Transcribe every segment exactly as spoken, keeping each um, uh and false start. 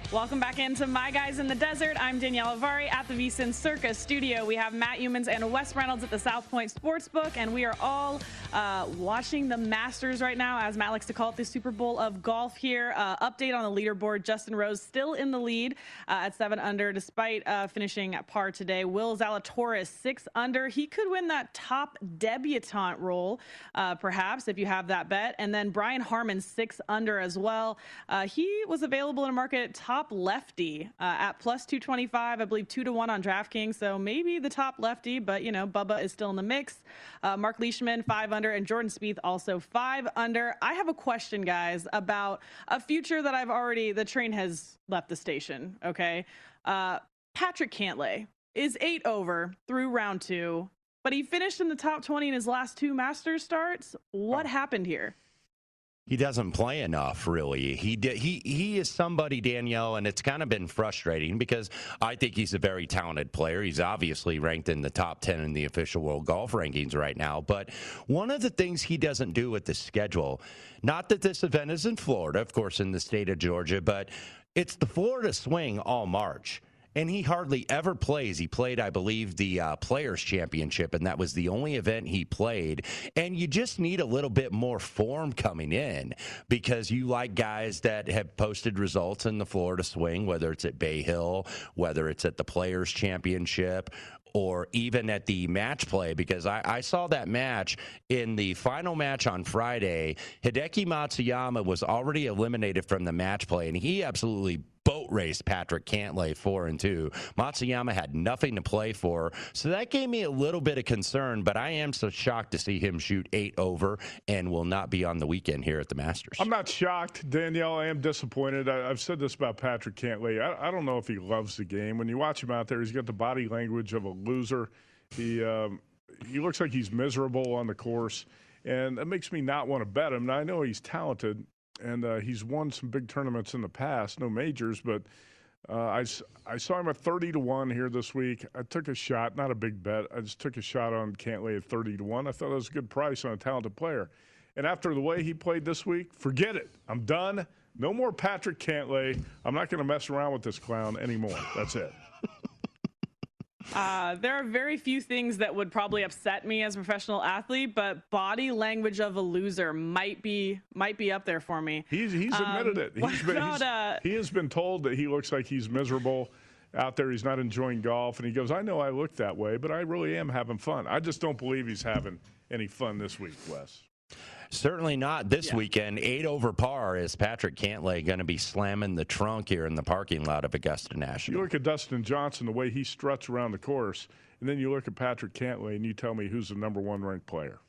Welcome back into My Guys in the Desert. I'm Danielle Avari at the VSiN Circa studio. We have Matt Youmans and Wes Reynolds at the South Point Sportsbook, and we are all uh, watching the Masters right now, as Matt likes to call it, the Super Bowl of golf here. Uh, update on the leaderboard: Justin Rose still in the lead uh, at seven under, despite uh, finishing at par today. Will Zalatoris six under. He could win that top debutante role, uh, perhaps, if you have that bet. And then Brian Harman six under as well. Uh, he was available in a market top lefty uh, at plus two twenty-five, I believe two to one on DraftKings. So maybe the top lefty, but you know, Bubba is still in the mix. Uh, Mark Leishman five under, and Jordan Spieth also five under. I have a question, guys, about a future that I've already, the train has left the station. Okay. Uh, Patrick Cantlay is eight over through round two, but he finished in the top twenty in his last two Masters starts. What happened here? He doesn't play enough, really. He did, he he is somebody, Danielle, and it's kind of been frustrating because I think he's a very talented player. He's obviously ranked in the top ten in the official world golf rankings right now. But one of the things he doesn't do with the schedule, not that this event is in Florida, of course, in the state of Georgia, but it's the Florida swing all March. And he hardly ever plays. He played, I believe, the uh, Players' Championship, and that was the only event he played. And you just need a little bit more form coming in because you like guys that have posted results in the Florida swing, whether it's at Bay Hill, whether it's at the Players' Championship, or even at the match play, because I, I saw that match in the final match on Friday. Hideki Matsuyama was already eliminated from the match play, and he absolutely boat raced Patrick Cantlay four and two. Matsuyama had nothing to play for, so that gave me a little bit of concern, but I am so shocked to see him shoot eight over and will not be on the weekend here at the Masters. I'm not shocked, Danielle. I am disappointed. I, I've said this about Patrick Cantlay. I, I don't know if he loves the game. When you watch him out there, he's got the body language of a loser. He um, he looks like he's miserable on the course, and that makes me not want to bet him. Now, I know he's talented, and uh, he's won some big tournaments in the past, no majors, but uh, I, I saw him at thirty to one here this week. I took a shot, not a big bet. I just took a shot on Cantlay at thirty to one. I thought it was a good price on a talented player. And after the way he played this week, forget it. I'm done. No more Patrick Cantlay. I'm not going to mess around with this clown anymore. That's it. Uh, there are very few things that would probably upset me as a professional athlete, but body language of a loser might be might be up there for me. He's he's admitted um, it. He's been, about, he's, uh, he has been told that he looks like he's miserable out there. He's not enjoying golf, and he goes, "I know I look that way, but I really am having fun." I just don't believe he's having any fun this week, Wes. Certainly not this yeah. weekend. Eight over par is Patrick Cantlay going to be slamming the trunk here in the parking lot of Augusta National. You look at Dustin Johnson, the way he struts around the course, and then you look at Patrick Cantlay, and you tell me who's the number one ranked player.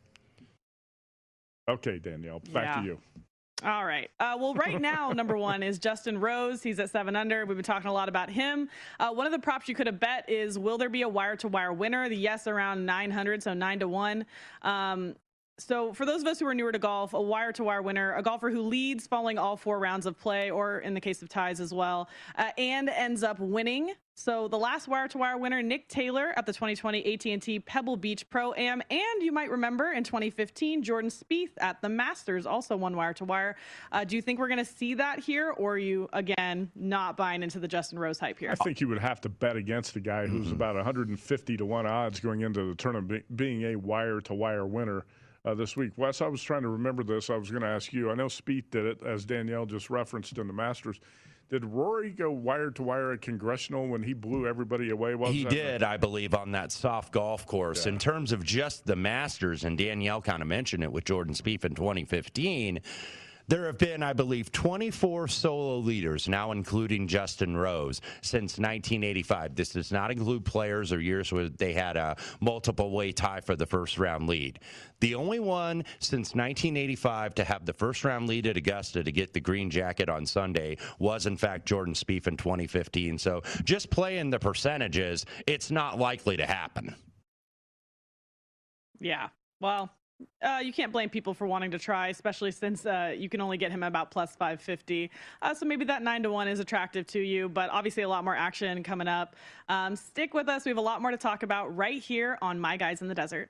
Okay, Danielle, back yeah. to you. All right. Uh, well, right now, number one is Justin Rose. He's at seven under. We've been talking a lot about him. Uh, one of the props you could have bet is, will there be a wire-to-wire winner? The yes around nine hundred, so nine to one. Um, So for those of us who are newer to golf, a wire-to-wire winner, a golfer who leads following all four rounds of play, or in the case of ties as well, uh, and ends up winning. So the last wire-to-wire winner, Nick Taylor at the twenty twenty A T and T Pebble Beach Pro-Am, and you might remember in twenty fifteen, Jordan Spieth at the Masters also won wire-to-wire. Uh, do you think we're going to see that here, or are you, again, not buying into the Justin Rose hype here? I think you would have to bet against a guy who's mm-hmm. about one hundred fifty to one odds going into the tournament being a wire-to-wire winner. Uh, this week. Wes, I was trying to remember this. I was going to ask you. I know Spieth did it, as Danielle just referenced in the Masters. Did Rory go wire to wire at Congressional when he blew everybody away? What he did, right? I believe, on that soft golf course. Yeah. In terms of just the Masters, and Danielle kind of mentioned it with Jordan Spieth in twenty fifteen, there have been, I believe, twenty-four solo leaders, now including Justin Rose, since nineteen eighty-five. This does not include players or years where they had a multiple-way tie for the first-round lead. The only one since nineteen eighty-five to have the first-round lead at Augusta to get the green jacket on Sunday was, in fact, Jordan Spieth in twenty fifteen. So just playing the percentages, it's not likely to happen. Yeah, well... Uh, you can't blame people for wanting to try, especially since uh, you can only get him about plus five fifty. Uh, so maybe that nine to one is attractive to you, but obviously a lot more action coming up. Um, stick with us. We have a lot more to talk about right here on My Guys in the Desert.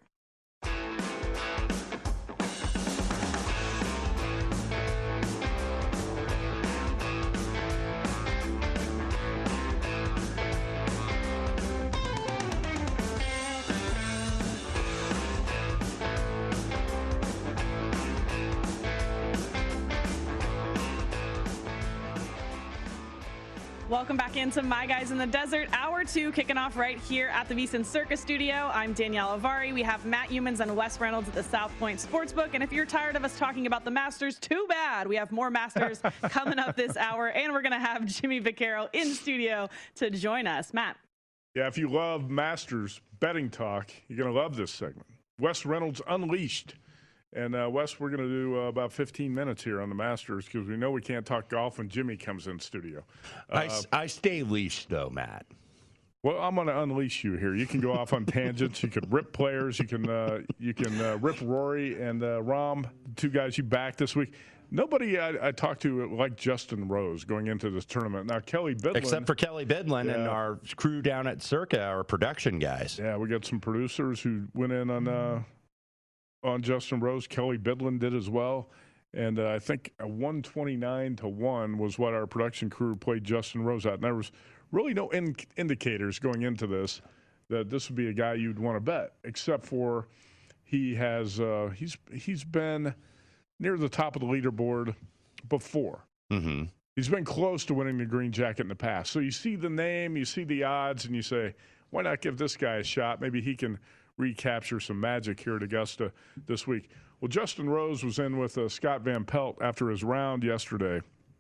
Welcome back into My Guys in the Desert, hour two, kicking off right here at the VSiN Circus Studio. I'm Danielle Avari. We have Matt Youmans and Wes Reynolds at the South Point Sportsbook. And if you're tired of us talking about the Masters, too bad. We have more Masters coming up this hour, and we're going to have Jimmy Vaccaro in studio to join us. Matt. Yeah, if you love Masters betting talk, you're going to love this segment. Wes Reynolds Unleashed. And, uh, Wes, we're going to do uh, about fifteen minutes here on the Masters because we know we can't talk golf when Jimmy comes in studio. Uh, I, I stay leashed, though, Matt. Well, I'm going to unleash you here. You can go off on tangents. You can rip players. You can uh, you can uh, rip Rory and uh, Rahm, the two guys you backed this week. Nobody I, I talked to like Justin Rose going into this tournament. Now, Kelly Bidlin. Except for Kelly Bidlin yeah. and our crew down at Circa, our production guys. Yeah, we got some producers who went in on uh, – on Justin Rose. Kelly Bidlin did as well. And uh, I think a one twenty-nine to one was what our production crew played Justin Rose at. And there was really no in- indicators going into this that this would be a guy you'd want to bet, except for he has uh, he's he's been near the top of the leaderboard before. Mm-hmm. He's been close to winning the green jacket in the past. So you see the name, you see the odds, and you say, why not give this guy a shot? Maybe he can recapture some magic here at Augusta this week. Well, Justin Rose was in with uh, Scott Van Pelt after his round yesterday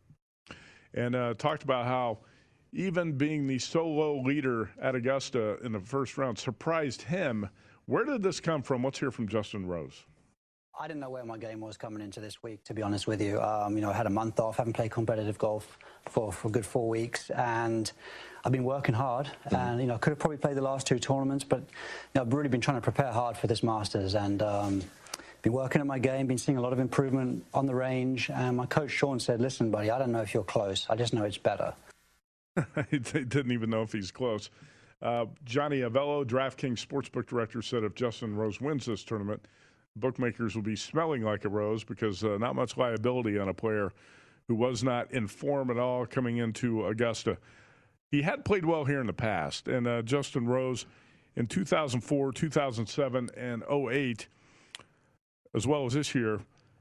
and uh, talked about how even being the solo leader at Augusta in the first round surprised him. Where did this come from? Let's hear from Justin Rose. I didn't know where my game was coming into this week, to be honest with you. Um, you know, I had a month off, haven't played competitive golf for, for a good four weeks, and I've been working hard. Mm-hmm. And, you know, could have probably played the last two tournaments, but, you know, I've really been trying to prepare hard for this Masters, and um, been working at my game, been seeing a lot of improvement on the range. And my coach, Sean, said, listen, buddy, I don't know if you're close. I just know it's better. He didn't even know if he's close. Uh, Johnny Avello, DraftKings Sportsbook Director, said if Justin Rose wins this tournament, bookmakers will be smelling like a rose because uh, not much liability on a player who was not in form at all coming into Augusta. He had played well here in the past, and uh, Justin Rose in two thousand four, two thousand seven, and oh eight, as well as this year,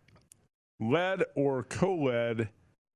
led or co-led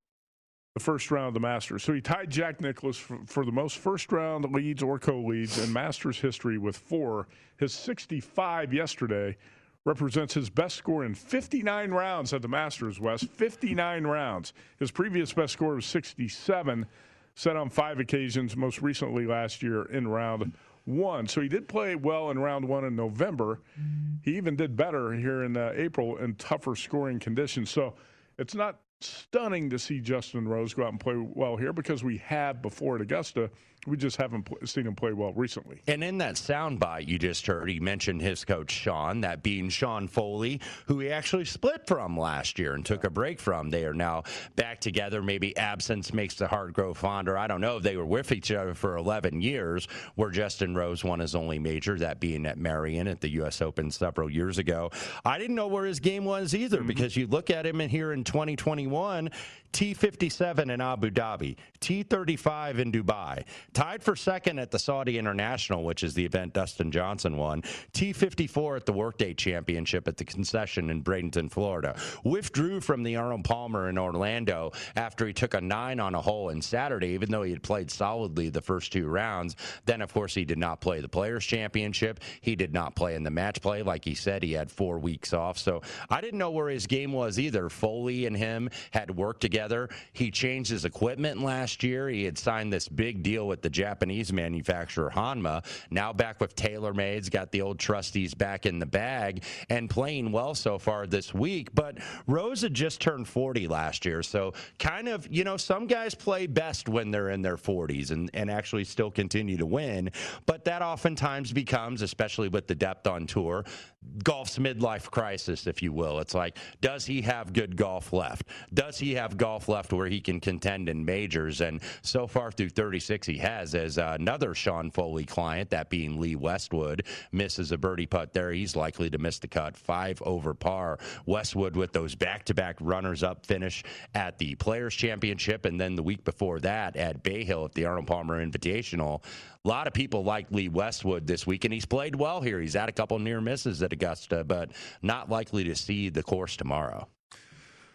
the first round of the Masters. So he tied Jack Nicklaus for, for the most first-round leads or co-leads in Masters history with four. His sixty-five yesterday represents his best score in fifty-nine rounds at the Masters, West. fifty-nine rounds. His previous best score was sixty-seven, set on five occasions, most recently last year in round one. So he did play well in round one in November. He even did better here in uh, April in tougher scoring conditions. So it's not stunning to see Justin Rose go out and play well here because we have before at Augusta. We just haven't pl- seen him play well recently. And in that soundbite you just heard, he mentioned his coach, Sean, that being Sean Foley, who he actually split from last year and took a break from. They are now back together. Maybe absence makes the heart grow fonder. I don't know. If they were with each other for eleven years, where Justin Rose won his only major, that being at Marion at the U S Open several years ago. I didn't know where his game was either, mm-hmm. because you look at him in here in twenty twenty-one, T fifty-seven in Abu Dhabi, T thirty-five in Dubai, tied for second at the Saudi International, which is the event Dustin Johnson won, T fifty-four at the Workday Championship at the Concession in Bradenton, Florida, withdrew from the Arnold Palmer in Orlando after he took a nine on a hole in Saturday, even though he had played solidly the first two rounds. Then, of course, he did not play the Players Championship. He did not play in the match play. Like he said, he had four weeks off. So I didn't know where his game was either. Foley and him had worked together. He changed his equipment last year. He had signed this big deal with the Japanese manufacturer Hanma. Now back with TaylorMade's, got the old trustees back in the bag and playing well so far this week. But Rose had just turned forty last year. So kind of, you know, some guys play best when they're in their forties and, and actually still continue to win. But that oftentimes becomes, especially with the depth on tour, golf's midlife crisis, if you will. It's like, does he have good golf left? Does he have golf left where he can contend in majors? And so far through thirty-six, he has. As uh, another Sean Foley client, that being Lee Westwood, misses a birdie putt there. He's likely to miss the cut. Five over par. Westwood with those back-to-back runners-up finish at the Players Championship, and then the week before that at Bay Hill at the Arnold Palmer Invitational. A lot of people like Lee Westwood this week, and he's played well here. He's had a couple near misses at Augusta, but not likely to see the course tomorrow.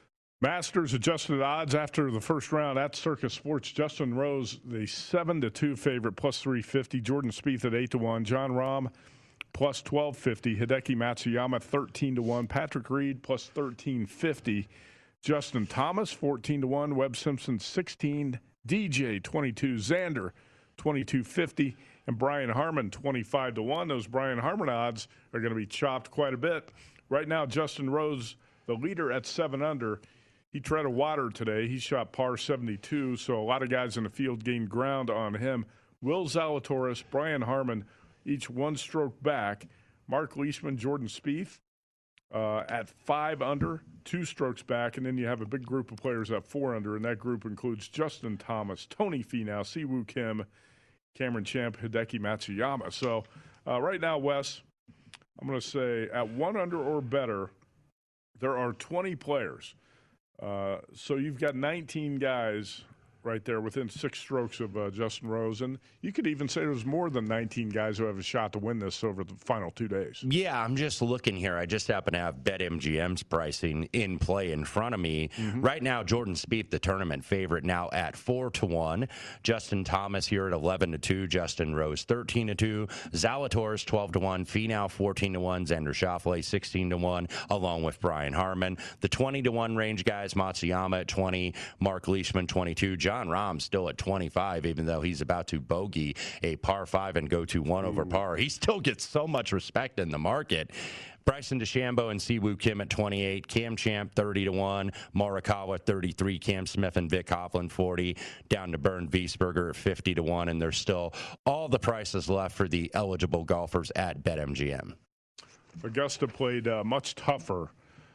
Masters adjusted odds after the first round at Circus Sports. Justin Rose, the seven to two favorite, plus three fifty. Jordan Spieth at eight to one. Jon Rahm, plus twelve fifty. Hideki Matsuyama, thirteen to one. Patrick Reed, plus thirteen fifty. Justin Thomas, fourteen to one. Webb Simpson, sixteen. D J, twenty-two. Xander, twenty-two fifty. And Brian Harman, twenty-five to one. Those Brian Harman odds are going to be chopped quite a bit. Right now, Justin Rose, the leader at seven under. He treaded water today. He shot par seventy-two, so a lot of guys in the field gained ground on him. Will Zalatoris, Brian Harman, each one stroke back. Mark Leishman, Jordan Spieth uh, at five under, two strokes back. And then you have a big group of players at four under, and that group includes Justin Thomas, Tony Finau, Siwoo Kim, Cameron Champ, Hideki Matsuyama. So uh, right now, Wes, I'm going to say at one under or better, there are twenty players. Uh, so you've got nineteen guys right there within six strokes of uh, Justin Rose. And you could even say there's more than nineteen guys who have a shot to win this over the final two days. Yeah, I'm just looking here. I just happen to have BetMGM's pricing in play in front of me. Mm-hmm. Right now, Jordan Spieth, the tournament favorite, now at four to one. Justin Thomas here at eleven to two. Justin Rose, thirteen to two. Zalatoris, twelve to one. Finau, fourteen to one. Xander Schauffele, sixteen to one, along with Brian Harman. The twenty to one range guys, Matsuyama at twenty. Mark Leishman, twenty-two. Jon Rahm still at twenty-five, even though he's about to bogey a par five and go to one Ooh. over par. He still gets so much respect in the market. Bryson DeChambeau and Siwoo Kim at twenty-eight, Cam Champ thirty to one, Morikawa thirty-three, Cam Smith and Vic Hoffland forty, down to Bernd Wiesberger at fifty to one, and there's still all the prices left for the eligible golfers at BetMGM. Augusta played uh, much tougher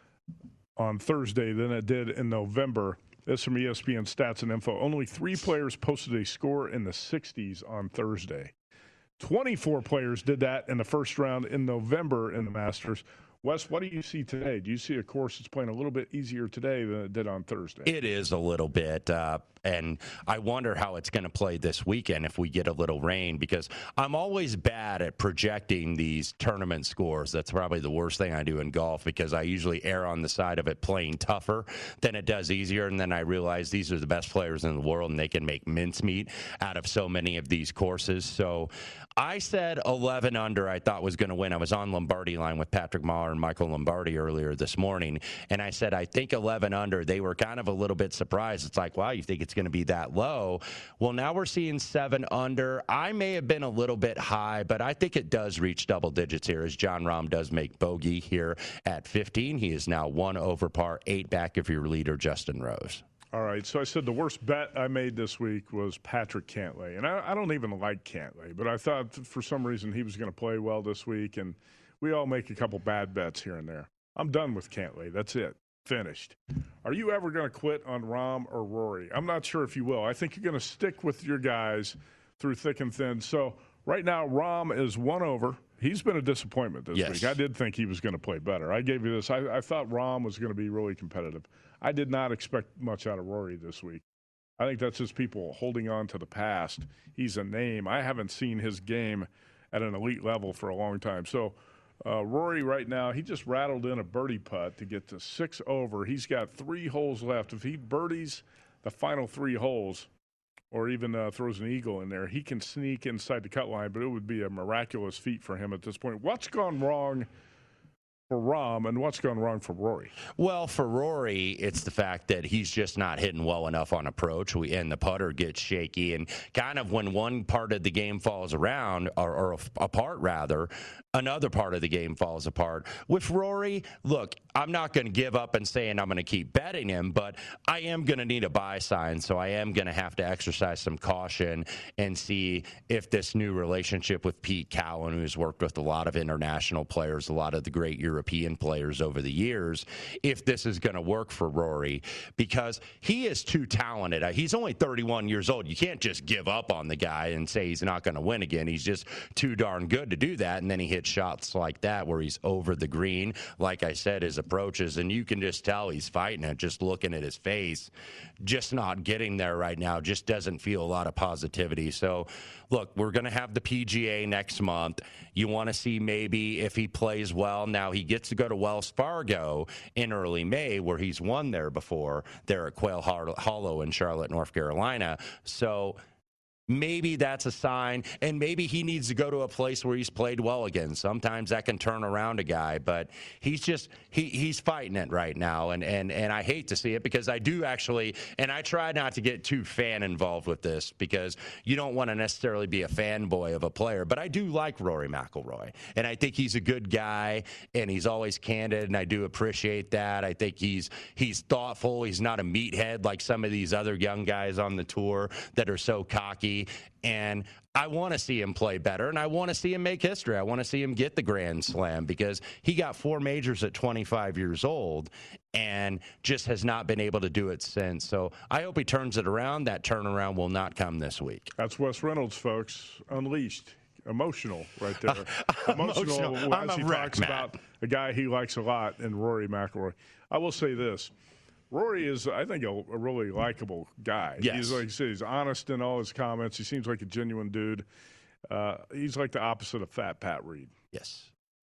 on Thursday than it did in November. This from E S P N Stats and Info. Only three players posted a score in the sixties on Thursday. twenty-four players did that in the first round in November in the Masters. Wes, what do you see today? Do you see a course that's playing a little bit easier today than it did on Thursday? It is a little bit, uh, and I wonder how it's going to play this weekend if we get a little rain, because I'm always bad at projecting these tournament scores. That's probably the worst thing I do in golf, because I usually err on the side of it playing tougher than it does easier, and then I realize these are the best players in the world, and they can make mincemeat out of so many of these courses. So I said eleven under I thought was going to win. I was on Lombardi line with Patrick Mahler and Michael Lombardi earlier this morning, and I said I think eleven under. They were kind of a little bit surprised. It's like, wow, you think it's going to be that low? Well, now we're seeing seven under. I may have been a little bit high, but I think it does reach double digits here as Jon Rahm does make bogey here at fifteen. He is now one over par, eight back of your leader, Justin Rose. All right, so I said the worst bet I made this week was Patrick Cantlay. And I, I don't even like Cantlay, but I thought for some reason he was going to play well this week, and we all make a couple bad bets here and there. I'm done with Cantlay. That's it. Finished. Are you ever going to quit on Rahm or Rory? I'm not sure if you will. I think you're going to stick with your guys through thick and thin. So right now, Rahm is one over. He's been a disappointment this yes. week. I did think he was going to play better. I gave you this. I, I thought Rahm was going to be really competitive. I did not expect much out of Rory this week. I think that's just people holding on to the past. He's a name. I haven't seen his game at an elite level for a long time. So uh, Rory right now, he just rattled in a birdie putt to get to six over. He's got three holes left. If he birdies the final three holes, or even uh, throws an eagle in there, he can sneak inside the cut line, but it would be a miraculous feat for him at this point. What's gone wrong for Rahm, and what's gone wrong for Rory? Well, for Rory, it's the fact that he's just not hitting well enough on approach, we, and the putter gets shaky. And kind of when one part of the game falls around, or, or apart rather, another part of the game falls apart. With Rory, look, I'm not going to give up and saying I'm going to keep betting him, but I am going to need a buy sign, so I am going to have to exercise some caution and see if this new relationship with Pete Cowan, who's worked with a lot of international players, a lot of the great European players over the years, if this is going to work for Rory, because he is too talented. He's only thirty-one years old. You can't just give up on the guy and say he's not going to win again. He's just too darn good to do that, and then he hits shots like that where he's over the green. Like I said, his approaches, and you can just tell he's fighting it, just looking at his face, just not getting there right now, just doesn't feel a lot of positivity. So, look, we're going to have the P G A next month. You want to see maybe if he plays well, now he gets to go to Wells Fargo in early May, where he's won there before. They're at Quail Hollow in Charlotte, North Carolina. So maybe that's a sign, and maybe he needs to go to a place where he's played well again. Sometimes that can turn around a guy, but he's just he he's fighting it right now, and and and I hate to see it because I do actually, and I try not to get too fan involved with this because you don't want to necessarily be a fanboy of a player, but I do like Rory McIlroy, and I think he's a good guy, and he's always candid, and I do appreciate that. I think he's he's thoughtful. He's not a meathead like some of these other young guys on the tour that are so cocky. And I want to see him play better, and I want to see him make history. I want to see him get the Grand Slam because he got four majors at twenty-five years old and just has not been able to do it since. So I hope he turns it around. That turnaround will not come this week. That's Wes Reynolds, folks. Unleashed. Emotional right there. Emotional, Emotional. as he wreck, talks Matt. about a guy he likes a lot, and Rory McIlroy. I will say this. Rory is, I think, a, a really likable guy. Yes. He's like you said, he's honest in all his comments. He seems like a genuine dude. Uh, he's like the opposite of Fat Pat Reed. Yes.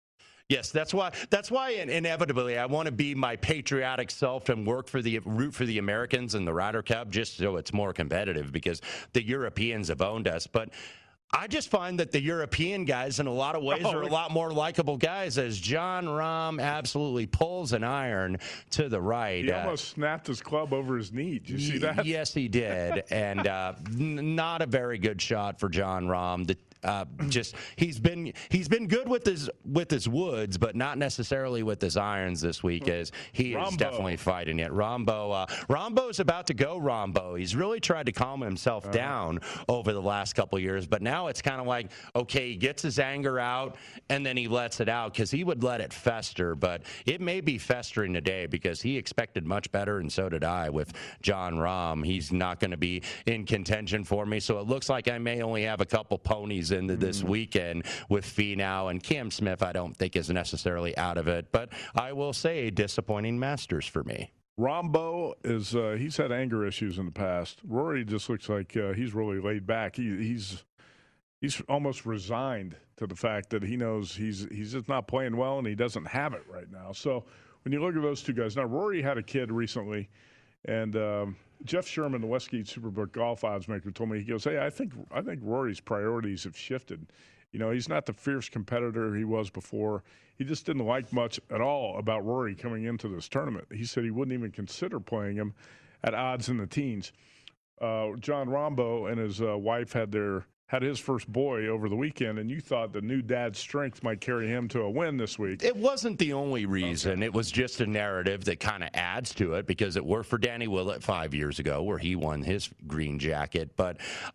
Yes, that's why. That's why, inevitably, I want to be my patriotic self and work for the root for the Americans and the Ryder Cup, just so it's more competitive because the Europeans have owned us. But I just find that the European guys, in a lot of ways, Oh, are a lot more likable guys. As Jon Rahm absolutely pulls an iron to the right. He uh, almost snapped his club over his knee. Did you see that? Yes, he did, and uh, n- not a very good shot for Jon Rahm. The, uh, just he's been he's been good with his with his woods, but not necessarily with his irons this week. As he Rombo. is definitely fighting it. Rombo, uh, Rombo's about to go. Rombo. He's really tried to calm himself uh-huh. down over the last couple of years, but now it's kind of like okay, he gets his anger out and then he lets it out because he would let it fester, but it may be festering today because he expected much better, and so did I with Jon Rahm. He's not going to be in contention for me, so it looks like I may only have a couple ponies into this weekend with Finau, and Cam Smith I don't think is necessarily out of it, but I will say disappointing Masters for me. Rombo is uh, he's had anger issues in the past. Rory just looks like uh, he's really laid back. He, he's he's almost resigned to the fact that he knows he's he's just not playing well and he doesn't have it right now. So when you look at those two guys, now Rory had a kid recently, and um, Jeff Sherman, the Westgate Superbook golf odds maker, told me, he goes, hey, I think I think Rory's priorities have shifted. You know, he's not the fierce competitor he was before. He just didn't like much at all about Rory coming into this tournament. He said he wouldn't even consider playing him at odds in the teens. Uh, John Rombo and his uh, wife had their had his first boy over the weekend, and you thought the new dad's strength might carry him to a win this week. It wasn't the only reason. Okay. It was just a narrative that kind of adds to it because it worked for Danny Willett five years ago where he won his green jacket. But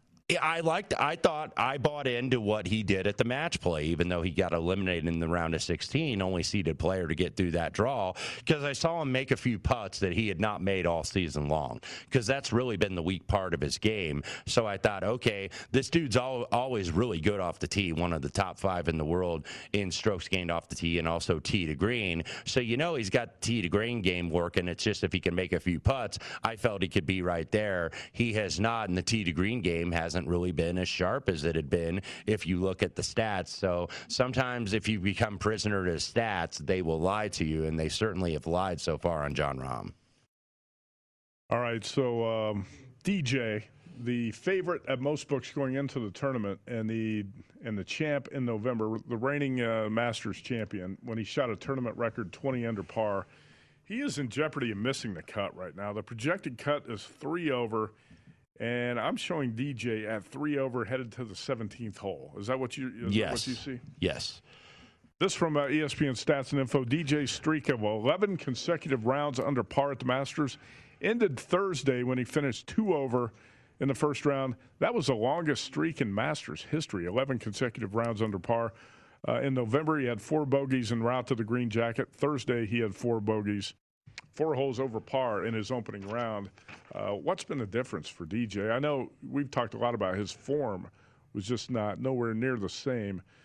I liked, I thought I bought into what he did at the match play, even though he got eliminated in the round of sixteen, only seeded player to get through that draw, because I saw him make a few putts that he had not made all season long, because that's really been the weak part of his game. So I thought, okay, this dude's al- always really good off the tee, one of the top five in the world in strokes gained off the tee and also tee to green. So you know he's got tee to green game working. It's just if he can make a few putts, I felt he could be right there. He has not, and the tee to green game hasn't really been as sharp as it had been if you look at the stats. So sometimes if you become prisoner to stats, they will lie to you, and they certainly have lied so far on Jon Rahm. All right, so um, D J, the favorite at most books going into the tournament, and the and the champ in November, the reigning uh, Masters champion, when he shot a tournament record twenty under par, he is in jeopardy of missing the cut right now. The projected cut is three over. And I'm showing D J at three over, headed to the seventeenth hole. Is that what you? Is yes. That what you see? Yes. This from uh, E S P N Stats and Info. D J's streak of eleven consecutive rounds under par at the Masters ended Thursday when he finished two over in the first round. That was the longest streak in Masters history. eleven consecutive rounds under par. Uh, in November, he had four bogeys en route to the green jacket. Thursday, he had four bogeys. Four holes over par in his opening round. Uh, what's been the difference for D J? I know we've talked a lot about his form was just not nowhere near the same.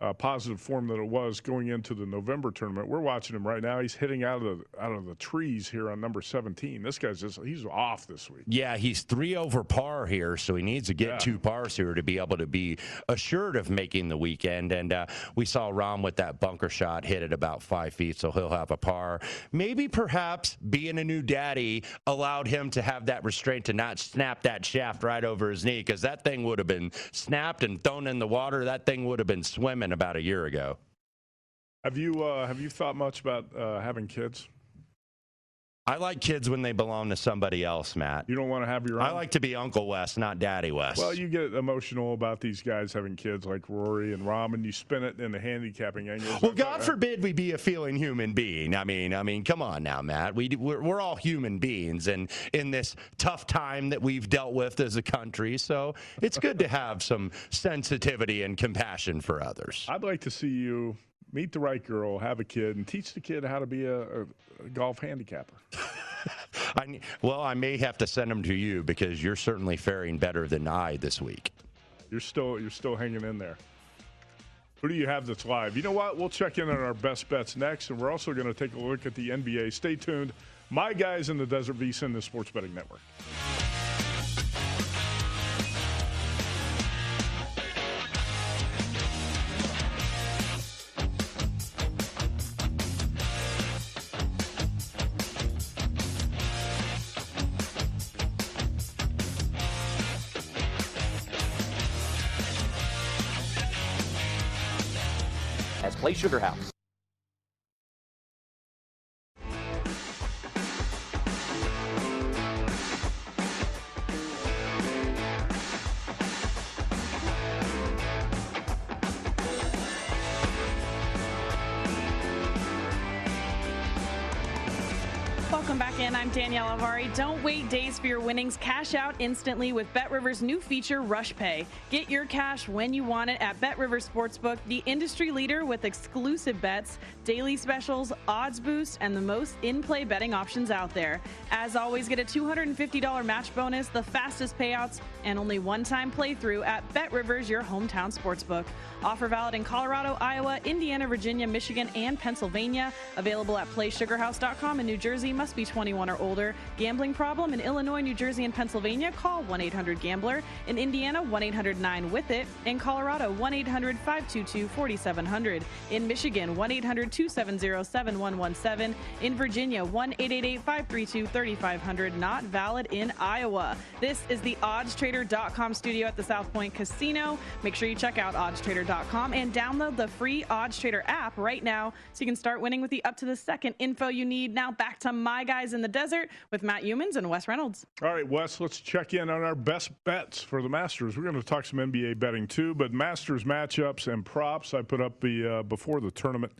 uh, positive form that it was going into the November tournament. We're watching him right now. He's hitting out of the out of the trees here on number seventeen. This guy's just he's off this week. Yeah, he's three over par here, so he needs to get Yeah. two pars here to be able to be assured of making the weekend. And uh, we saw Rahm with that bunker shot hit at about five feet, so he'll have a par. Maybe perhaps being a new daddy allowed him to have that restraint to not snap that shaft right over his knee, because that thing would have been snapped and thrown in the water. That thing would have been swimming about a year ago. Have you uh, have you thought much about uh, having kids? I like kids when they belong to somebody else, Matt. You don't want to have your own? I like to be Uncle Wes, not Daddy Wes. Well, you get emotional about these guys having kids like Rory and Rahm, and you spin it in the handicapping angle. Well, God forbid we be a feeling human being. I mean, I mean, come on now, Matt. We we're, we're all human beings, and in this tough time that we've dealt with as a country, so it's good to have some sensitivity and compassion for others. I'd like to see you meet the right girl, have a kid, and teach the kid how to be a, a, a golf handicapper. I, well, I may have to send them to you because you're certainly faring better than I this week. You're still you're still hanging in there. Who do you have that's live? You know what? We'll check in on our best bets next, and we're also going to take a look at the N B A. Stay tuned. My Guys in the Desert, VSiN, the Sports Betting Network. As Play Sugar House. Welcome back in. I'm Danielle Alvari. Don't wait days for your winnings. Cash out instantly with BetRivers' new feature, Rush Pay. Get your cash when you want it at BetRivers Sportsbook, the industry leader with exclusive bets, daily specials, odds boost, and the most in-play betting options out there. As always, get a two hundred fifty dollars match bonus, the fastest payouts, and only one-time playthrough at BetRivers, your hometown sportsbook. Offer valid in Colorado, Iowa, Indiana, Virginia, Michigan, and Pennsylvania. Available at play sugar house dot com in New Jersey. Must be twenty-one or older. Gambling problem in Illinois, New Jersey, and Pennsylvania? Call one eight hundred gambler. In Indiana, one eight hundred nine with it. In Colorado, one eight hundred five two two four seven zero zero. In Michigan, one eight hundred two seven zero seven one one seven. In Virginia, one eight eight eight five three two three five zero zero. Not valid in Iowa. This is the odds trader dot com studio at the South Point Casino. Make sure you check out odds trader dot com and download the free OddsTrader app right now so you can start winning with the up to the second info you need. Now back to My Guys in the Desert with Matt Youmans and Wes Reynolds. All right, Wes, let's check in on our best bets for the Masters. We're going to talk some N B A betting too, but Masters matchups and props. I put up the uh, before the tournament.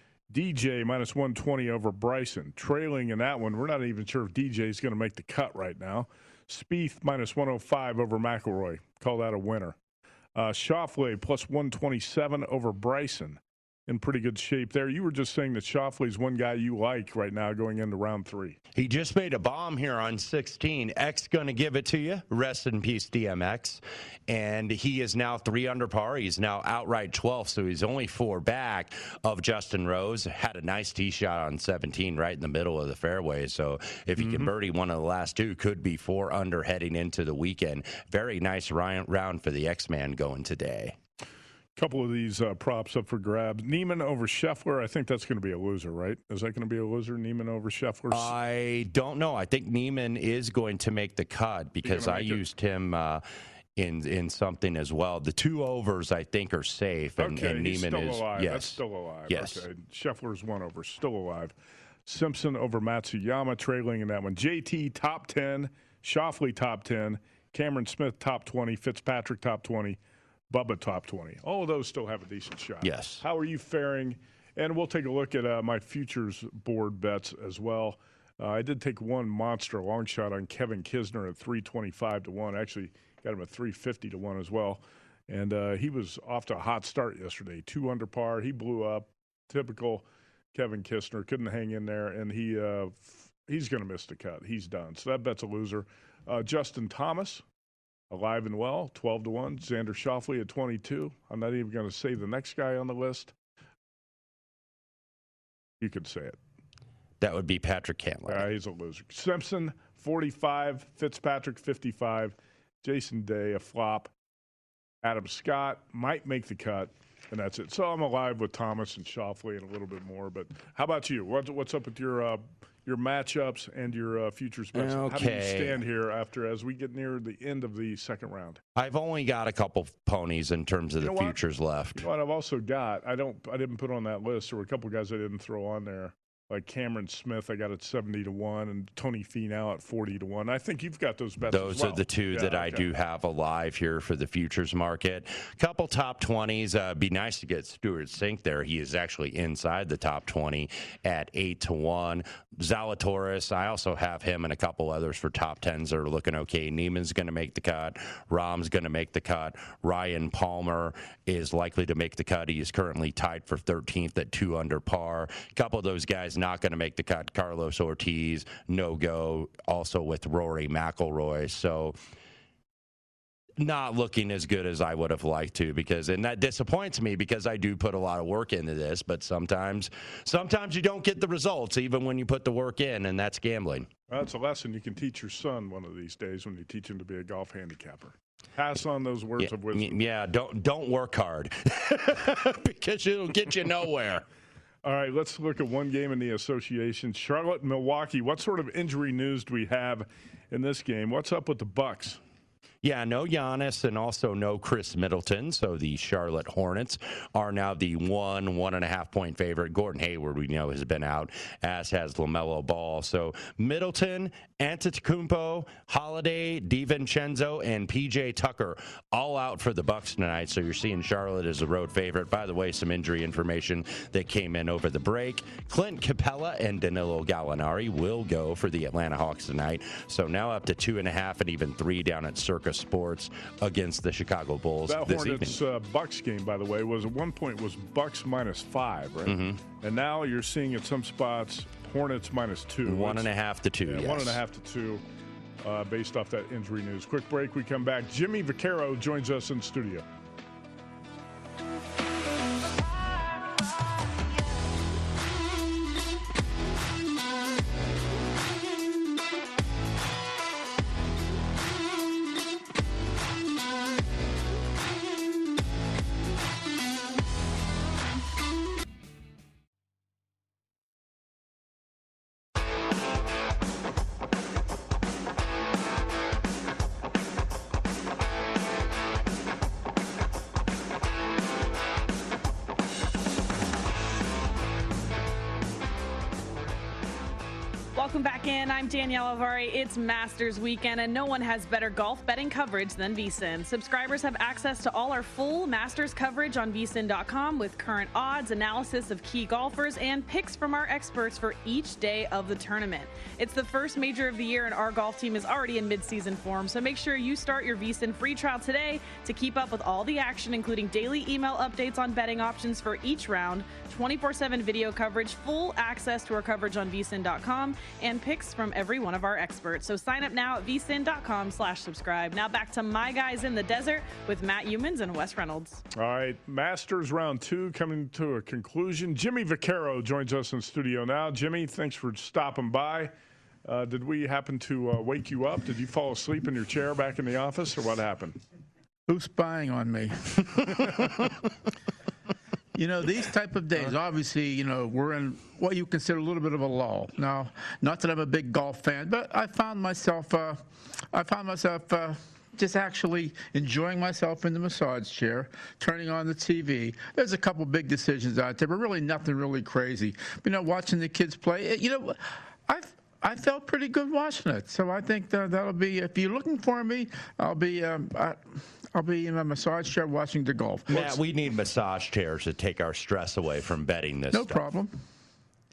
D J minus one twenty over Bryson. Trailing in that one. We're not even sure if D J is going to make the cut right now. Spieth minus one oh five over McIlroy. Call that a winner. Uh, Schauffele plus one twenty-seven over Bryson. In pretty good shape there. You were just saying that Schauffele's one guy you like right now going into round three. He just made a bomb here on sixteen. X going to give it to you. Rest in peace, D M X. And he is now three under par. He's now outright twelfth, so he's only four back of Justin Rose. Had a nice tee shot on seventeen right in the middle of the fairway. So if he mm-hmm. can birdie one of the last two, could be four under heading into the weekend. Very nice round for the X-Man going today. Couple of these uh, props up for grabs. Neiman over Scheffler. I think that's going to be a loser, right? Is that going to be a loser, Neiman over Scheffler? I don't know. I think Neiman is going to make the cut because I used him uh, in in something as well. The two overs, I think, are safe. And, okay, and he's Neiman still is alive. yes, That's still alive. Yes. Okay. Scheffler's one over, still alive. Simpson over Matsuyama, trailing in that one. J T top ten, Schauffele top ten, Cameron Smith top twenty, Fitzpatrick top twenty. Bubba top twenty. All of those still have a decent shot. Yes. How are you faring? And we'll take a look at uh, my futures board bets as well. Uh, I did take one monster long shot on Kevin Kisner at three twenty-five to one. Actually, got him at three fifty to one as well. And uh, he was off to a hot start yesterday. Two under par. He blew up. Typical Kevin Kisner. Couldn't hang in there. And he uh, f- he's going to miss the cut. He's done. So that bet's a loser. Uh, Justin Thomas. alive and well, twelve to one. Xander Schauffele at twenty-two. I'm not even going to say the next guy on the list. You could say it. That would be Patrick Cantlay. Yeah, he's a loser. Simpson, forty-five. Fitzpatrick, fifty-five. Jason Day, a flop. Adam Scott might make the cut, and that's it. So I'm alive with Thomas and Schauffele and a little bit more. But how about you? What's, what's up with your uh, your matchups and your uh, futures bets? Okay. How do you stand here after as we get near the end of the second round? I've only got a couple ponies in terms of You the know what? futures left. You know what I've also got? I don't. I didn't put on that list. There were a couple guys I didn't throw on there. Like Cameron Smith, I got at seventy to one, and Tony Finau at forty to one. I think you've got those bets. Those as well. are the two yeah, that okay. I do have alive here for the futures market. Couple top twenties. Uh, be nice to get Stuart Sink there. He is actually inside the top twenty at eight to one. Zalatoris, I also have him and a couple others for top tens that are looking okay. Neiman's going to make the cut. Rahm's going to make the cut. Ryan Palmer is likely to make the cut. He is currently tied for thirteenth at two under par. A couple of those guys not going to make the cut. Carlos Ortiz, no go. Also with Rory McIlroy. So not looking as good as I would have liked to, because, and that disappoints me because I do put a lot of work into this, but sometimes, sometimes you don't get the results even when you put the work in, and that's gambling. Well, that's a lesson you can teach your son one of these days when you teach him to be a golf handicapper. Pass on those words Yeah, of wisdom. yeah, don't don't work hard because it'll get you nowhere. All right, let's look at one game in the association. Charlotte, Milwaukee. What sort of injury news do we have in this game? What's up with the Bucks? Yeah, no Giannis and also no Chris Middleton. So the Charlotte Hornets are now the one, one and a half point favorite. Gordon Hayward, we know, has been out, as has LaMelo Ball. So Middleton, Antetokounmpo, Holiday, DiVincenzo, and P J Tucker all out for the Bucks tonight. So you're seeing Charlotte as a road favorite. By the way, some injury information that came in over the break. Clint Capella and Danilo Gallinari will go for the Atlanta Hawks tonight. So now up to two and a half and even three down at Circa Sports against the Chicago Bulls That this Hornets evening. uh, Bucks game, by the way, was at one point was Bucks minus five, right? Mm-hmm. And now you're seeing at some spots Hornets minus two. One and a half to two. Yeah, yes. One and a half to two, uh, based off that injury news. Quick break. We come back. Jimmy Vaccaro joins us in studio. Welcome back in. I'm Danielle Avari. It's Masters weekend, and no one has better golf betting coverage than V S I N. Subscribers have access to all our full Masters coverage on V S I N dot com with current odds, analysis of key golfers, and picks from our experts for each day of the tournament. It's the first major of the year, and our golf team is already in mid-season form, so make sure you start your V S I N free trial today to keep up with all the action, including daily email updates on betting options for each round, twenty-four seven video coverage, full access to our coverage on V S I N dot com, and picks from every one of our experts. So sign up now at V S I N dot com slash subscribe. Now back to My Guys in the Desert with Matt Youmans and Wes Reynolds. All right, Masters round two coming to a conclusion. Jimmy Vaccaro joins us in studio now. Jimmy, thanks for stopping by. Uh, did we happen to uh, wake you up? Did you fall asleep in your chair back in the office, or what happened? Who's spying on me? You know, these type of days, obviously, you know, we're in what you consider a little bit of a lull. Now, not that I'm a big golf fan, but I found myself, uh, I found myself uh, just actually enjoying myself in the massage chair, turning on the T V. There's a couple big decisions out there, but really nothing really crazy. You know, watching the kids play, you know, I I felt pretty good watching it. So I think that that'll be, if you're looking for me, I'll be, um, I, I'll be in a massage chair watching the golf. Matt, we need massage chairs to take our stress away from betting this No stuff. problem.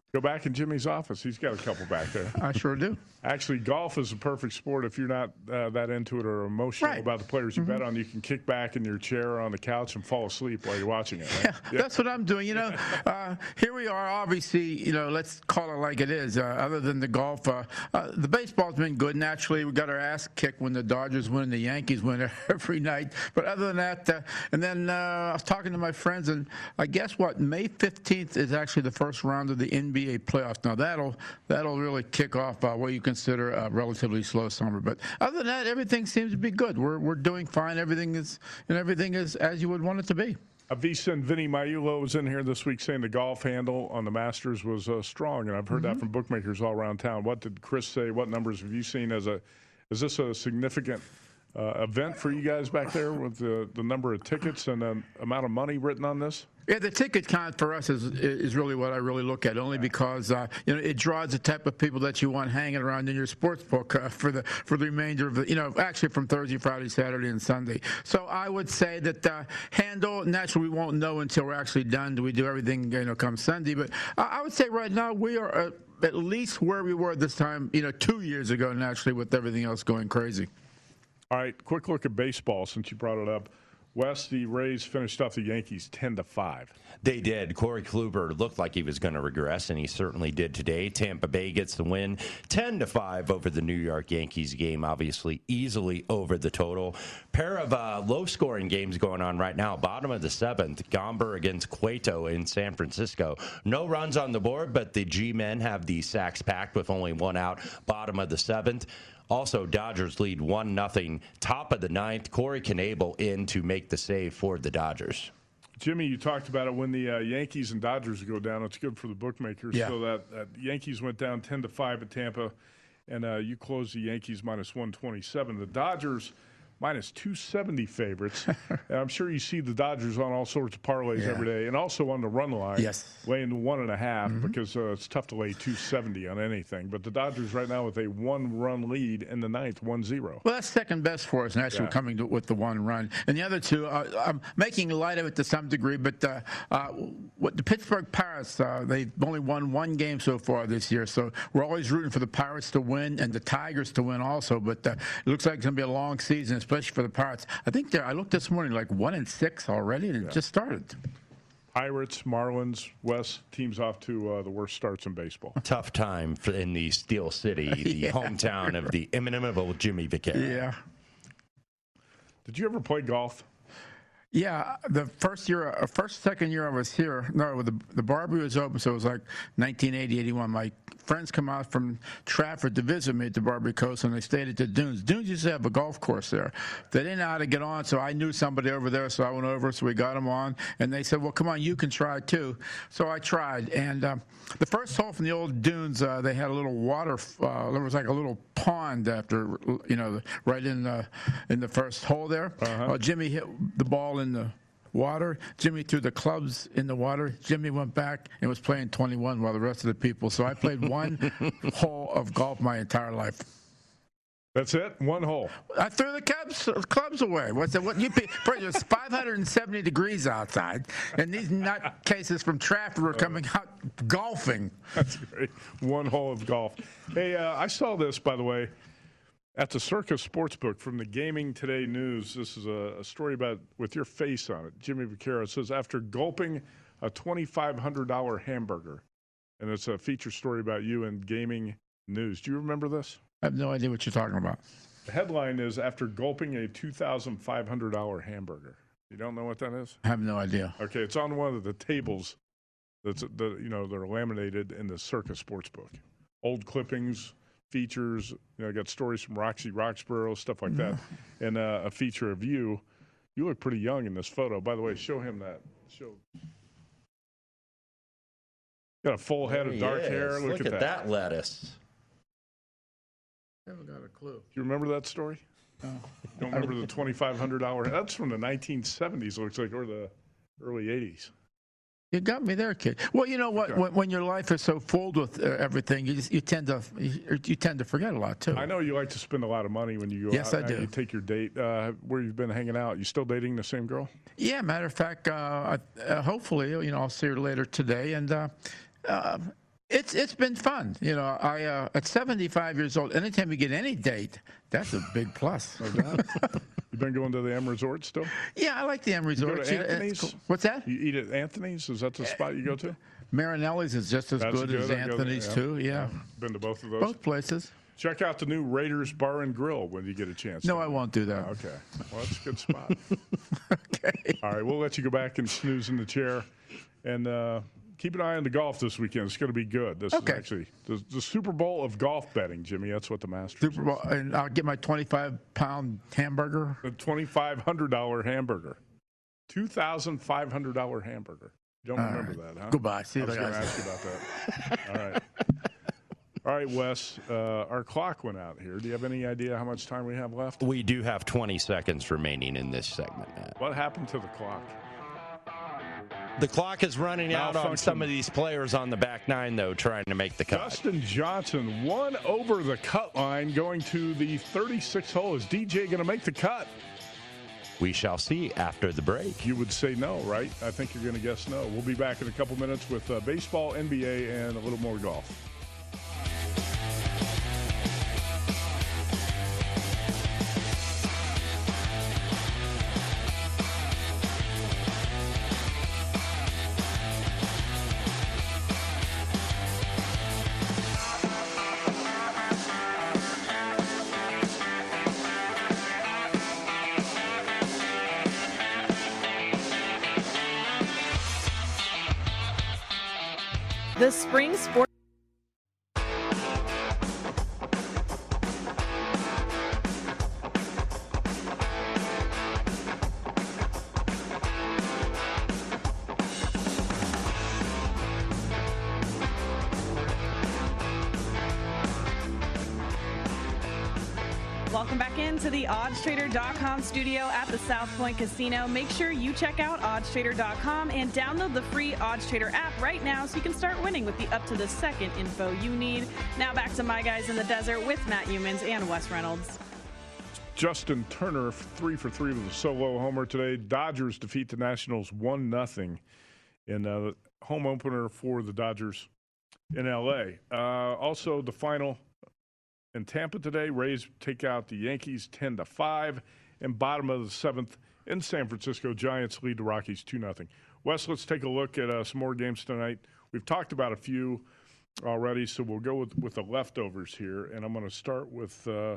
Go back in Jimmy's office. He's got a couple back there. I sure do. Actually, golf is a perfect sport if you're not uh, that into it or emotional Right. about the players you Mm-hmm. bet on. You can kick back in your chair or on the couch and fall asleep while you're watching it. Right? Yeah, yeah. That's what I'm doing. You know, uh, here we are. Obviously, you know, let's call it like it is. Uh, other than the golf, uh, uh, the baseball's been good. Naturally, we got our ass kicked when the Dodgers win and the Yankees win every night. But other than that, uh, and then uh, I was talking to my friends, and I guess what May fifteenth is actually the first round of the N B A playoffs. Now that'll that'll really kick off uh, what you consider a relatively slow summer. But other than that, everything seems to be good. We're we're doing fine. Everything is and everything is as you would want it to be. Avisa and Vinny Maiulo was in here this week saying the golf handle on the Masters was uh, strong, and I've heard Mm-hmm. that from bookmakers all around town. What did Chris say? What numbers have you seen as a? Is this a significant uh, event for you guys back there with the the number of tickets and the amount of money written on this? Yeah, the ticket count for us is is really what I really look at, only because uh, you know it draws the type of people that you want hanging around in your sports book uh, for the for the remainder of the you know actually from Thursday, Friday, Saturday, and Sunday. So I would say that uh, handle naturally we won't know until we're actually done. Do we do everything you know come Sunday? But I, I would say right now we are uh, at least where we were this time you know two years ago. Naturally, with everything else going crazy. All right, quick look at baseball since you brought it up. Wes, the Rays finished off the Yankees ten to five. They did. Corey Kluber looked like he was going to regress, and he certainly did today. Tampa Bay gets the win, ten to five over the New York Yankees game, obviously easily over the total. Pair of uh, low-scoring games going on right now. Bottom of the seventh, Gomber against Cueto in San Francisco. No runs on the board, but the G-men have the sacks packed with only one out. Bottom of the seventh. Also, Dodgers lead one nothing. Top of the ninth, Corey Knebel in to make the save for the Dodgers. Jimmy, you talked about it when the uh, Yankees and Dodgers go down. It's good for the bookmakers. Yeah. So that, that Yankees went down ten to five at Tampa, and uh, you closed the Yankees minus one twenty-seven. The Dodgers minus two seventy favorites. And I'm sure you see the Dodgers on all sorts of parlays Yeah. every day, and also on the run line. Yes. Laying one and a half because uh, it's tough to lay two seventy on anything. But the Dodgers right now with a one-run lead in the ninth, one zero. Well, that's second best for us, and actually Yeah. coming to, with the one run. And the other two, uh, I'm making light of it to some degree, but uh, uh, what the Pittsburgh Pirates, uh, they've only won one game so far this year, so we're always rooting for the Pirates to win and the Tigers to win also. But uh, it looks like it's going to be a long season, especially for the Pirates. I think they're, I looked this morning, like one and six already, and it just started. Pirates, Marlins, West, teams off to uh, the worst starts in baseball. Tough time for, in the Steel City, the Yeah. hometown of the inimitable Jimmy Vaccaro. Yeah. Did you ever play golf? Yeah, the first year, uh, first, second year I was here, no, the, the Barbie was open, so it was like nineteen eighty, eighty-one. My friends come out from Trafford to visit me at the Barbie Coast, and they stayed at the Dunes. Dunes used to have a golf course there. They didn't know how to get on, so I knew somebody over there, so I went over, so we got them on, and they said, well, come on, you can try too. So I tried, and um, the first hole from the old Dunes, uh, they had a little water, uh, there was like a little pond after, you know, right in the, in the first hole there. Uh-huh. Uh, Jimmy hit the ball in the water. Jimmy threw the clubs in the water. Jimmy went back and was playing twenty-one while the rest of the people. So I played one hole of golf my entire life. That's it? One hole. I threw the clubs, clubs away. What's it? What you? It was five hundred seventy degrees outside, and these nutcases from Trafford were coming out golfing. That's great. One hole of golf. Hey, uh, I saw this, by the way, at the Circus Sportsbook from the Gaming Today News. This is a, a story about with your face on it. Jimmy Vaccaro says, after gulping a twenty-five hundred dollars hamburger, and it's a feature story about you in Gaming News. Do you remember this? I have no idea what you're talking about. The headline is, after gulping a two thousand five hundred dollars hamburger. You don't know what that is? I have no idea. Okay, it's on one of the tables that's, the you know, they're laminated in the Circus Sportsbook. Old clippings, features, you know, got stories from Roxy Roxborough, stuff like that, and uh, a feature of you. You look pretty young in this photo. By the way, show him that. Show. Got a full head of dark hair. Look, Look at, at that lettuce. I haven't got a clue. Do you remember that story? No. Don't remember the twenty-five hundred dollars? That's from the nineteen seventies, looks like, or the early eighties. You got me there, kid. Well, you know what? Okay. When, when your life is so full with uh, everything, you just, you tend to you, you tend to forget a lot too. I know you like to spend a lot of money when you go Yes, out. I do. You take your date. Uh, where you've been hanging out? You still dating the same girl? Yeah, matter of fact, uh, I- uh, hopefully, you know, I'll see her later today, and uh, uh, It's it's been fun. You know, I uh, at seventy-five years old, anytime you get any date, that's a big plus. No doubt. You've been going to the M Resort still? Yeah, I like the M Resort. You go to Anthony's? Cool. What's that? You eat at Anthony's? Is that the spot you go to? Marinelli's is just as That's good, good. as I go there, Anthony's yeah. too. Yeah, Been to both of those. both places. Check out the new Raiders Bar and Grill when you get a chance. No, I won't do that. Okay. Well, that's a good spot. Okay. All right, we'll let you go back and snooze in the chair. And uh, keep an eye on the golf this weekend. It's going to be good. This Okay. is actually the, the Super Bowl of golf betting, Jimmy. That's what the Masters Super Bowl, and I'll get my twenty-five pound hamburger. is. A twenty-five hundred dollars hamburger. two thousand five hundred dollars hamburger. You don't All remember right. that, huh? Goodbye. See I you was going to guys. ask you about that. All right. All right, Wes, uh, our clock went out here. Do you have any idea how much time we have left? We do have twenty seconds remaining in this segment, Matt. What happened to the clock? The clock is running out on Malfunction. some of these players on the back nine, though, trying to make the cut. Justin Johnson, one over the cut line, going to the thirty-sixth hole. Is D J going to make the cut? We shall see after the break. You would say no, right? I think you're going to guess no. We'll be back in a couple minutes with uh, baseball, N B A, and a little more golf. The spring sport. Welcome back into the odds trader dot com studio at the South Point Casino. Make sure you check out odds trader dot com and download the free OddsTrader app right now so you can start winning with the up-to-the-second info you need. Now back to My Guys in the Desert with Matt Humans and Wes Reynolds. Justin Turner, three for three with a solo homer today. Dodgers defeat the Nationals one nothing in the home opener for the Dodgers in L A. Uh, also, the final in Tampa today, Rays take out the Yankees ten to five. And bottom of the seventh in San Francisco, Giants lead the Rockies two nothing. Wes, let's take a look at uh, some more games tonight. We've talked about a few already, so we'll go with, with the leftovers here. And I'm going to start with uh,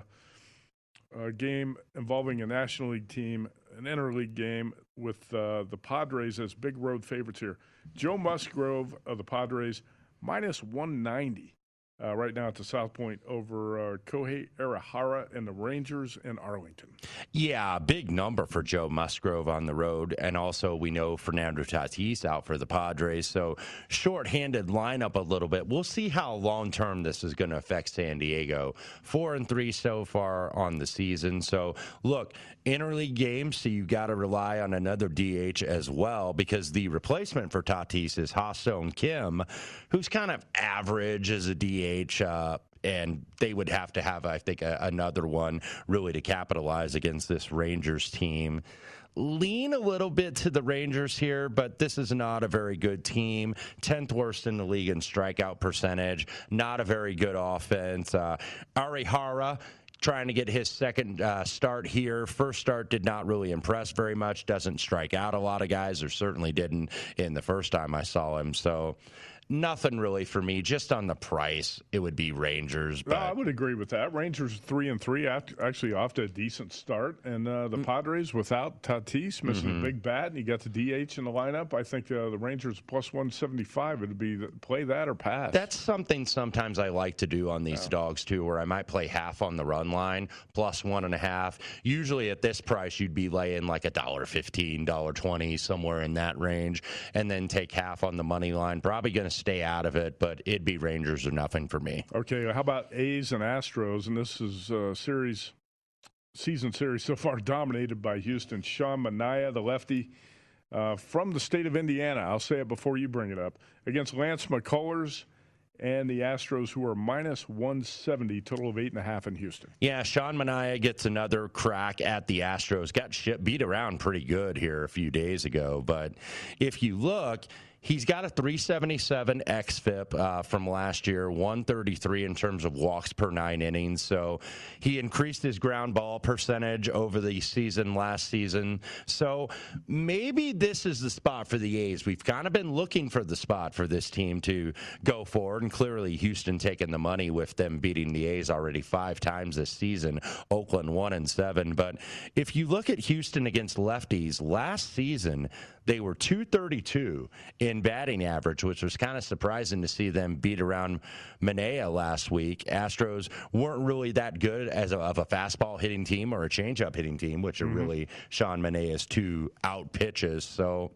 a game involving a National League team, an interleague game with uh, the Padres as big road favorites here. Joe Musgrove of the Padres, minus one ninety. Uh, right now at the South Point over uh, Kohei Arihara and the Rangers in Arlington. Yeah, big number for Joe Musgrove on the road. And also we know Fernando Tatis out for the Padres. So short-handed lineup a little bit. We'll see how long-term this is going to affect San Diego. Four and three so far on the season. So look, interleague games, so you got to rely on another D H as well because the replacement for Tatis is Ha-Seong Kim, who's kind of average as a D H. Uh, and they would have to have, I think, a, another one really to capitalize against this Rangers team. Lean a little bit to the Rangers here, but this is not a very good team. tenth worst in the league in strikeout percentage. Not a very good offense. Uh, Arihara trying to get his second uh, start here. First start did not really impress very much. Doesn't strike out a lot of guys, or certainly didn't in the first time I saw him. So nothing really for me. Just on the price, it would be Rangers. But Well, I would agree with that. Rangers three and three, after, actually off to a decent start, and uh, the Padres without Tatis missing Mm-hmm. a big bat, and you got the D H in the lineup. I think uh, the Rangers plus one seventy-five. It'd be the, play that or pass. That's something sometimes I like to do on these dogs, too, where I might play half on the run line, plus one and a half. Usually at this price, you'd be laying like a dollar fifteen, dollar twenty, somewhere in that range, and then take half on the money line. Probably going to stay out of it, but it'd be Rangers or nothing for me. Okay, how about A's and Astros? And this is a series, season series so far dominated by Houston. Sean Manaea, the lefty uh, from the state of Indiana. I'll say it before you bring it up. Against Lance McCullers and the Astros, who are minus one seventy, total of eight and a half in Houston. Yeah, Sean Manaea gets another crack at the Astros. Got shit beat around pretty good here a few days ago. But if you look, He's got a three seventy-seven X F I P uh, from last year, one thirty-three in terms of walks per nine innings. So he increased his ground ball percentage over the season last season. So maybe this is the spot for the A's. We've kind of been looking for the spot for this team to go forward, and clearly Houston taking the money with them beating the A's already five times this season. Oakland one and seven. But if you look at Houston against lefties, last season they were two thirty-two in batting average, which was kind of surprising to see them beat around Manaea last week. Astros weren't really that good as a, of a fastball hitting team or a changeup hitting team, which are mm-hmm. really Sean Manaea's two out pitches. So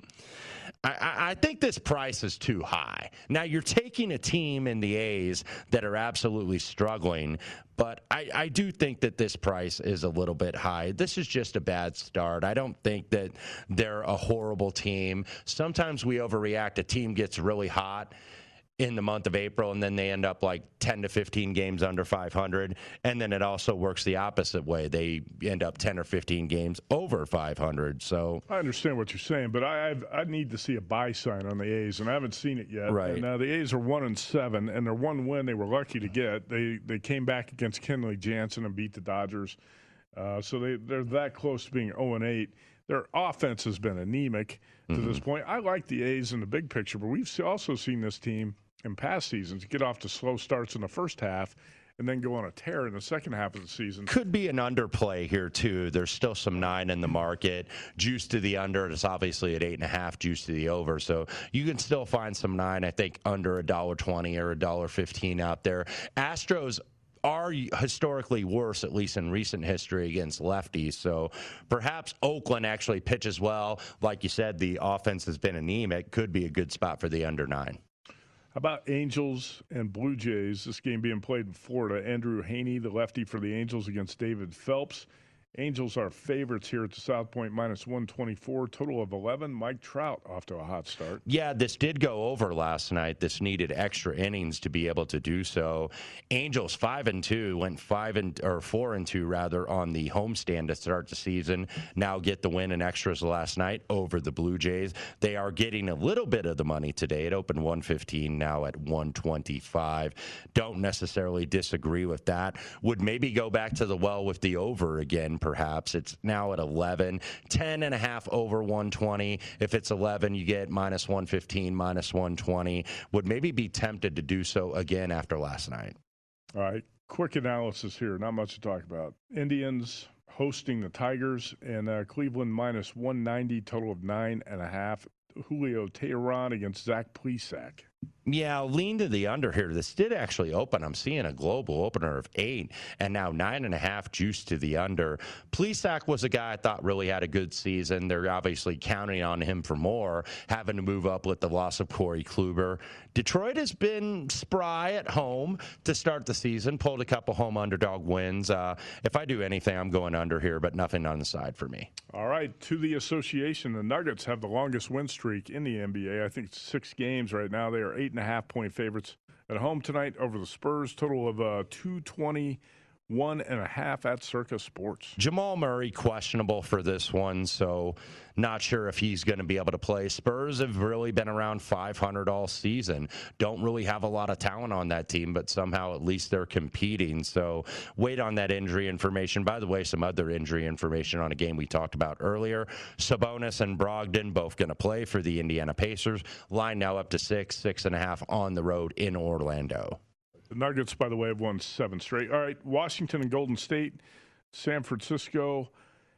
I, I think this price is too high. Now, you're taking a team in the A's that are absolutely struggling, but I, I do think that this price is a little bit high. This is just a bad start. I don't think that they're a horrible team. Sometimes we overreact. A team gets really hot in the month of April, and then they end up like ten to fifteen games under five hundred, and then it also works the opposite way. They end up ten or fifteen games over five hundred. So I understand what you're saying, but I I've, I need to see a buy sign on the A's, and I haven't seen it yet. Right. And uh, the A's are one and seven, and their one win they were lucky to get. They they came back against Kenley Jansen and beat the Dodgers, uh, so they they're that close to being zero and eight. Their offense has been anemic to mm-hmm. this point. I like the A's in the big picture, but we've also seen this team in past seasons get off to slow starts in the first half and then go on a tear in the second half of the season. Could be an underplay here, too. There's still some nine in the market. Juice to the under. It's obviously at eight and a half, juice to the over. So you can still find some nine, I think, under a dollar twenty or a dollar fifteen out there. Astros are historically worse, at least in recent history, against lefties. So perhaps Oakland actually pitches well. Like you said, the offense has been anemic. Could be a good spot for the under nine. How about Angels and Blue Jays? This game being played in Florida. Andrew Haney, the lefty for the Angels, against David Phelps. Angels are favorites here at the South Point, minus one twenty-four, total of eleven. Mike Trout off to a hot start. Yeah, this did go over last night. This needed extra innings to be able to do so. Angels five and two went five and or four and two rather on the homestand to start the season. Now get the win in extras last night over the Blue Jays. They are getting a little bit of the money today. It opened one fifteen, now at one twenty-five. Don't necessarily disagree with that. Would maybe go back to the well with the over again. Perhaps it's now at eleven, ten and a half over one twenty. If it's eleven, you get minus one fifteen, minus one twenty. Would maybe be tempted to do so again after last night. All right, quick analysis here. Not much to talk about. Indians hosting the Tigers, and uh, Cleveland minus one ninety, total of nine and a half. Julio Teheran against Zach Plesac. Yeah, I'll lean to the under here. This did actually open. I'm seeing a global opener of eight, and now nine and a half juice to the under. Plesac was a guy I thought really had a good season. They're obviously counting on him for more, having to move up with the loss of Corey Kluber. Detroit has been spry at home to start the season, pulled a couple home underdog wins. Uh, if I do anything, I'm going under here, but nothing on the side for me. All right, to the association, the Nuggets have the longest win streak in the N B A. I think it's six games right now. They are eight and a half point favorites at home tonight over the Spurs. Total of uh, two twenty-one and a half at Circa Sports. Jamal Murray questionable for this one, so not sure if he's going to be able to play. Spurs have really been around five hundred all season. Don't really have a lot of talent on that team, but somehow at least they're competing. So wait on that injury information. By the way, some other injury information on a game we talked about earlier. Sabonis and Brogdon both going to play for the Indiana Pacers. Line now up to six, six and a half on the road in Orlando. The Nuggets, by the way, have won seven straight. All right, Washington and Golden State. San Francisco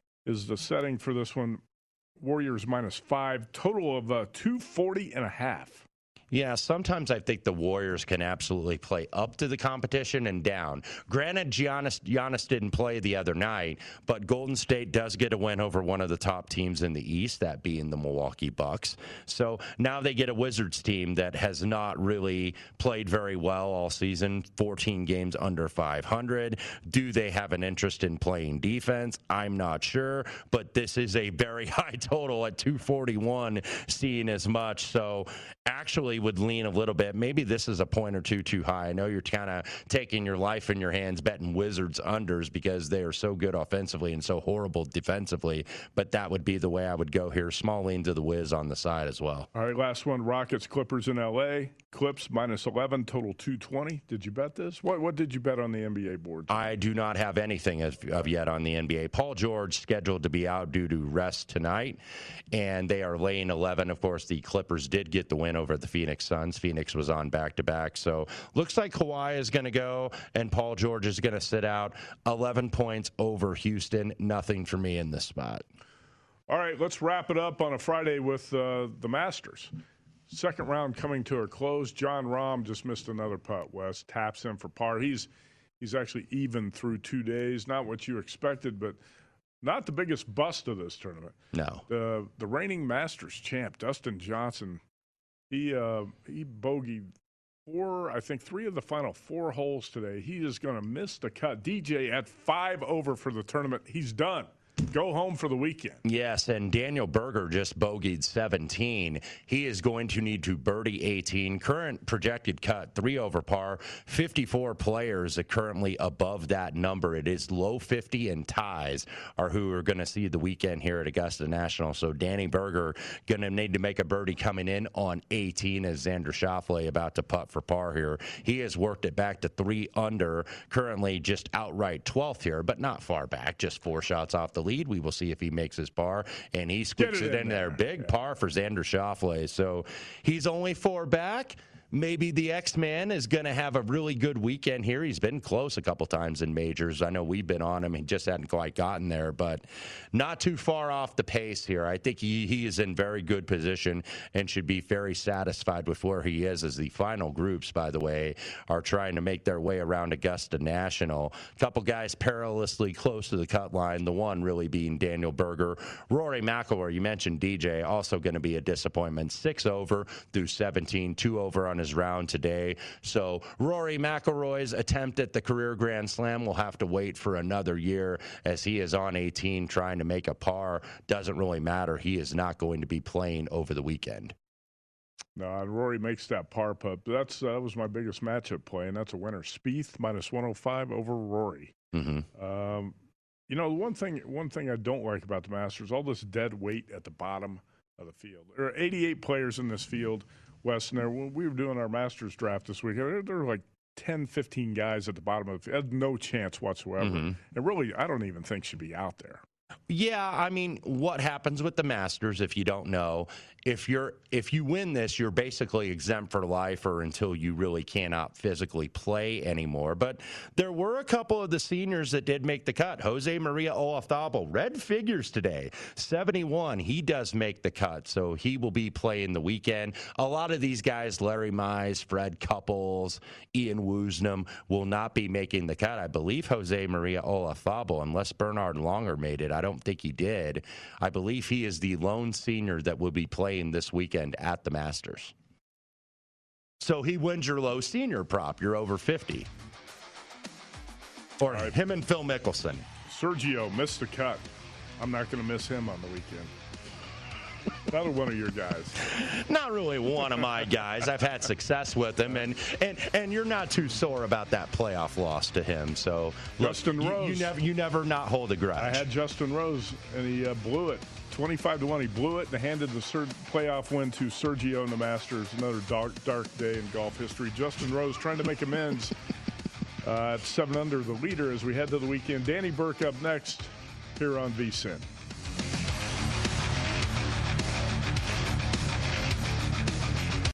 is the setting for this one. Warriors minus five, total of uh, two forty and a half. Yeah, sometimes I think the Warriors can absolutely play up to the competition and down. Granted, Giannis, Giannis didn't play the other night, but Golden State does get a win over one of the top teams in the East, that being the Milwaukee Bucks. So now they get a Wizards team that has not really played very well all season, fourteen games under five hundred. Do they have an interest in playing defense? I'm not sure, but this is a very high total at two forty-one, seeing as much. So actually, probably would lean a little bit. Maybe this is a point or two too high. I know you're kind of taking your life in your hands betting Wizards unders because they are so good offensively and so horrible defensively, but that would be the way I would go here. Small lean to the Wiz on the side as well. All right, last one, Rockets, Clippers in L A. Clips minus eleven, total two twenty. Did you bet this? What what did you bet on the N B A board? I do not have anything of, of yet on the N B A. Paul George scheduled to be out due to rest tonight, and they are laying eleven. Of course, the Clippers did get the win over the Phoenix Suns. Phoenix was on back-to-back, so looks like Kawhi is going to go, and Paul George is going to sit out. eleven points over Houston. Nothing for me in this spot. All right, let's wrap it up on a Friday with uh, the Masters. Second round coming to a close. Jon Rahm just missed another putt. Wes taps him for par. He's he's actually even through two days. Not what you expected, but not the biggest bust of this tournament. No. The the reigning Masters champ, Dustin Johnson, he uh, he bogeyed four, I think three of the final four holes today. He is going to miss the cut. D J at five over for the tournament. He's done. Go home for the weekend. Yes, and Daniel Berger just bogeyed seventeen. He is going to need to birdie eighteen. Current projected cut, three over par. fifty-four players are currently above that number. It is low fifty, and ties are who are going to see the weekend here at Augusta National. So Danny Berger going to need to make a birdie coming in on eighteen as Xander Schauffele about to putt for par here. He has worked it back to three under, currently just outright twelfth here, but not far back, just four shots off the lead. We will see if he makes his par, and he squeaks it, it in, in there. there. Big yeah. par for Xander Schauffele. So he's only four back. Maybe the X-Man is going to have a really good weekend here. He's been close a couple times in majors. I know we've been on him. He just hadn't quite gotten there, but not too far off the pace here. I think he, he is in very good position and should be very satisfied with where he is as the final groups, by the way, are trying to make their way around Augusta National. A couple guys perilously close to the cut line, the one really being Daniel Berger. Rory McIlroy, you mentioned D J, also going to be a disappointment. Six over through seventeen, two over on his round today. So Rory McIlroy's attempt at the career Grand Slam will have to wait for another year as he is on eighteen trying to make a par. Doesn't really matter. He is not going to be playing over the weekend. No, and Rory makes that par putt. That's uh, that was my biggest matchup play, and that's a winner. Spieth minus one oh five over Rory. Mm-hmm. Um, you know, one thing one thing I don't like about the Masters, all this dead weight at the bottom of the field. There are eighty-eight players in this field. Wes, and there, when we were doing our Masters draft this week, there, there were like ten, fifteen guys at the bottom of the field. Had no chance whatsoever. Mm-hmm. And really, I don't even think should be out there. Yeah, I mean, what happens with the Masters, if you don't know, if you're if you win this, you're basically exempt for life or until you really cannot physically play anymore. But there were a couple of the seniors that did make the cut. Jose Maria Olazabal, red figures today, seventy-one. He does make the cut, so he will be playing the weekend. A lot of these guys, Larry Mize, Fred Couples, Ian Woosnam, will not be making the cut. I believe Jose Maria Olazabal, unless Bernard Longer made it, I don't think he did. I believe he is the lone senior that will be playing this weekend at the Masters. So he wins your low senior prop. You're over fifty. Or right. Him and Phil Mickelson. Sergio missed the cut. I'm not going to miss him on the weekend. Another one of your guys. Not really one of my guys. I've had success with him, and and and you're not too sore about that playoff loss to him. So look, Justin you, Rose. You never you never not hold a grudge. I had Justin Rose, and he uh, blew it. twenty-five to one. He blew it and handed the Ser- playoff win to Sergio in the Masters. Another dark, dark day in golf history. Justin Rose trying to make amends uh, at seven under the leader as we head to the weekend. Danny Burke up next here on V S I N.